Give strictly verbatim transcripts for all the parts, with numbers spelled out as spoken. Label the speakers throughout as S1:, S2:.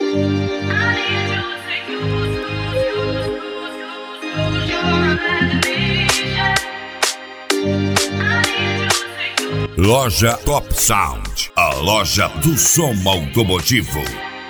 S1: Loja Top Sound, a loja do som automotivo.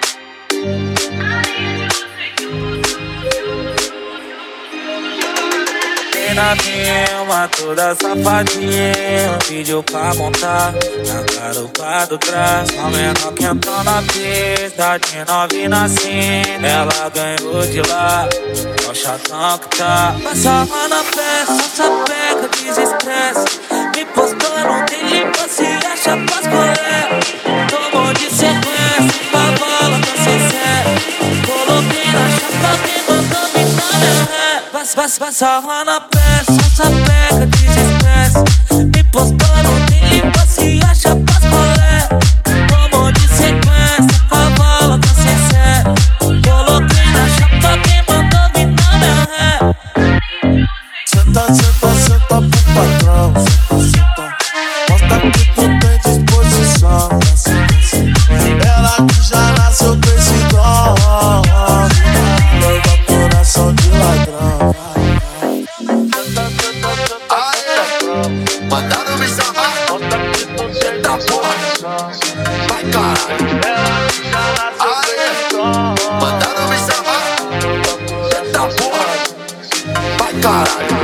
S2: Na filma, toda safadinha, pediu pra montar na garupa do trás. A menor que entrou na pista, de novinha assim, ela ganhou de lá, o chatão que tá. Passava na festa, sapeca, desestresse, me postou no delírio, se acha pras colher. Tomou de sequência, cavalo tá sincero, coloquei na chapa, quem mandou me dar minha ré. Passava na peça, sapeca, desestresse, me postou no delírio, se acha pras colher. Tomou de sequência, cavalo tá sincero, coloquei na chapa, quem mandou me dar minha ré.
S3: Senta, senta, senta pro patrão, senta, senta, mostra que tu tem disposição. Ela que já nasceu com esse dom, leva coração de ladrão.
S4: Mandaram me chamar, eita porra, vai caralho. Mandaram me chamar, eita porra, vai caralho.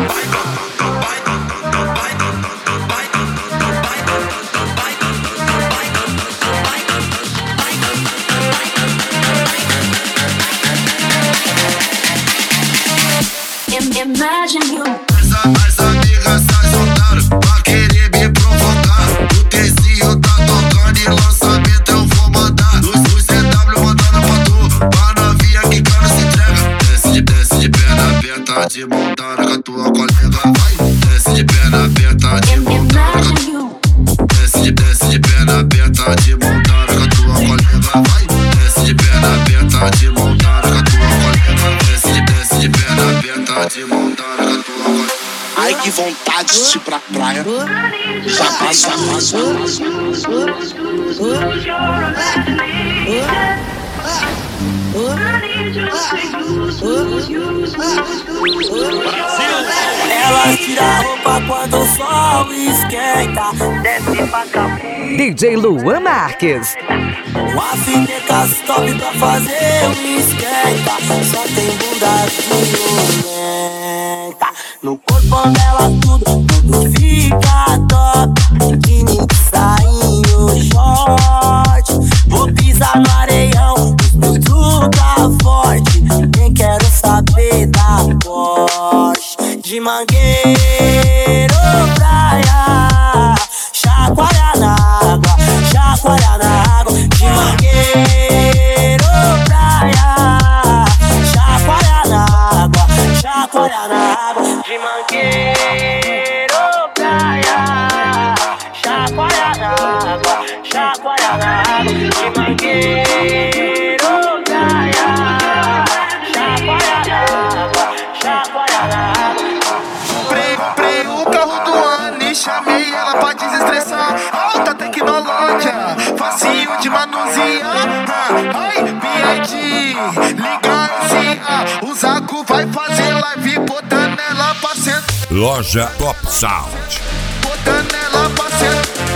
S5: Imagine you.
S4: As amigas se soltaram pra querer me provocar. O Tezinho tá tocando e lançamento eu vou mandar. Os, os C W mandando pra tu, pra novinha que cara se entrega. Desce de, desce de perna aberta, de montada com a tua colega, vai. Desce de perna aberta, de montada com a tua. Desce de, desce de perna aberta, de montada com a tua colega, vai. Desce de perna aberta, de montada com a tua colega. Desce de, desce de perna aberta, de montada com a tua colega.
S3: Ai, que vontade de ir pra praia. Já passa, passa,
S2: Ela tira a roupa quando o sol esquenta, desce pra caminho.
S6: D J Luan Marques.
S2: O Afineca top pra fazer um esquenta, só tem bunda violenta. No corpo dela tudo, tudo fica top. Biquíni, sainho, short. Vou pisar no areião, tudo tá forte. Nem quero saber da Porsche. De Mangueiro, praia, chacoalha na água, chacoalha na água. De Mangueiro, praia, chacoalha na água, chacoalha na água. De Mangueiro, praia, chacoalha na água, chacoalha na água. De Mangueiro, praia, chacoalha na água, chacoalha na água.
S4: Comprei o carro do ano e chamei ela pra desestressar. Alta tecnologia, facinho de manusear. Ai, B I D, liga assim, ah, o Zaco vai fazer live botando ela pra sentar.
S1: Loja Top Sound.
S4: Botando ela pra sentar.